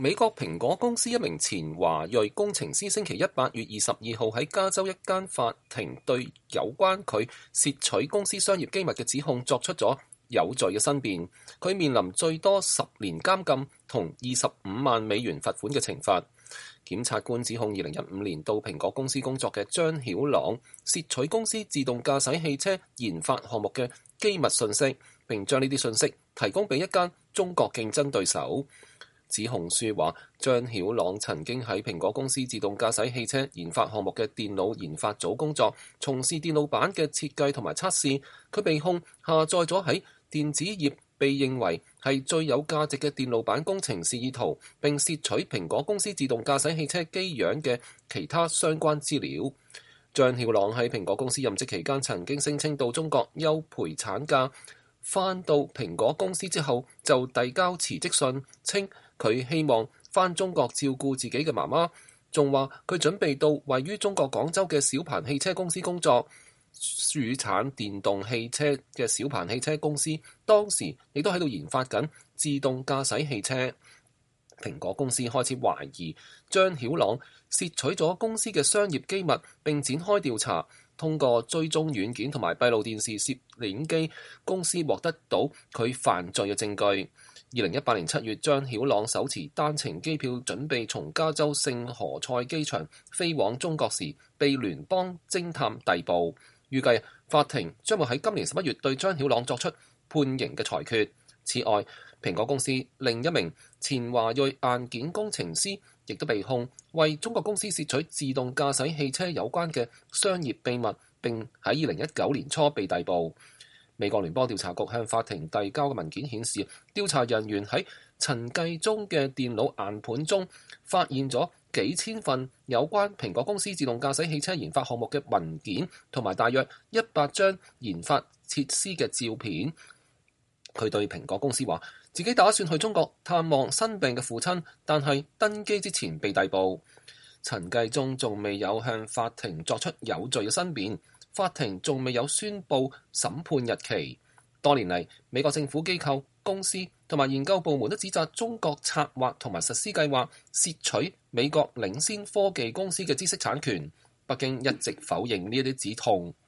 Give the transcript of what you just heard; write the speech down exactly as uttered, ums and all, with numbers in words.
美國蘋果公司一名前華裔工程師星期一八月二十二號喺加州一間法庭對有關佢竊取公司商業機密嘅指控作出咗有罪嘅申辯，佢面臨最多十年監禁同二十五萬美元罰款嘅懲罰。檢察官指控二零一五年到蘋果公司工作嘅張曉朗竊取公司自動駕駛汽車研發項目嘅機密信息，並將呢啲信息提供俾一間中國競爭對手。指控書話，張曉朗曾經喺蘋果公司自動駕駛汽車研發項目嘅電腦研發組工作，從事電路板嘅設計同埋測試。佢被控下載咗喺電子業被認為係最有價值嘅電路板工程示意圖，並竊取蘋果公司自動駕駛汽車機樣嘅其他相關資料。張曉朗喺蘋果公司任職期間曾經聲稱到中國休陪產假，返到蘋果公司之後就遞交辭職信，稱佢希望返中國照顧自己嘅媽媽，仲話佢準備到位於中國廣州嘅小鵬汽車公司工作。主產電動汽車嘅小鵬汽車公司當時亦都喺度研發緊自動駕駛汽車。蘋果公司開始懷疑張曉朗竊取咗公司嘅商業機密，並展開調查。通過追蹤軟件同埋閉路電視攝影機，公司獲得到佢犯罪嘅證據。二零一八年七月，張曉朗手持單程機票準備從加州聖何塞機場飛往中國時，被聯邦偵探逮捕。預計法庭將會喺今年十一月對張曉朗作出判刑嘅裁決。此外，蘋果公司另一名前華裔硬件工程師亦都被控為中國公司竊取自動駕駛汽車有關嘅商業秘密，並喺二零一九年初被逮捕。美國聯邦調查局向法庭遞交嘅文件顯示，調查人員喺陳繼宗嘅電腦硬盤中發現咗幾千份有關蘋果公司自動駕駛汽車研發項目嘅文件，同埋大約一百張研發設施嘅照片。佢對蘋果公司話，自己打算去中國探望生病嘅父親，但係登機之前被逮捕。陳繼宗仲未有向法庭作出有罪嘅申辯，法庭仲未有宣布審判日期。多年嚟，美國政府機構、公司同埋研究部門都指責中國策劃同埋實施計劃竊取美國領先科技公司嘅知識產權。北京一直否認呢一啲指控。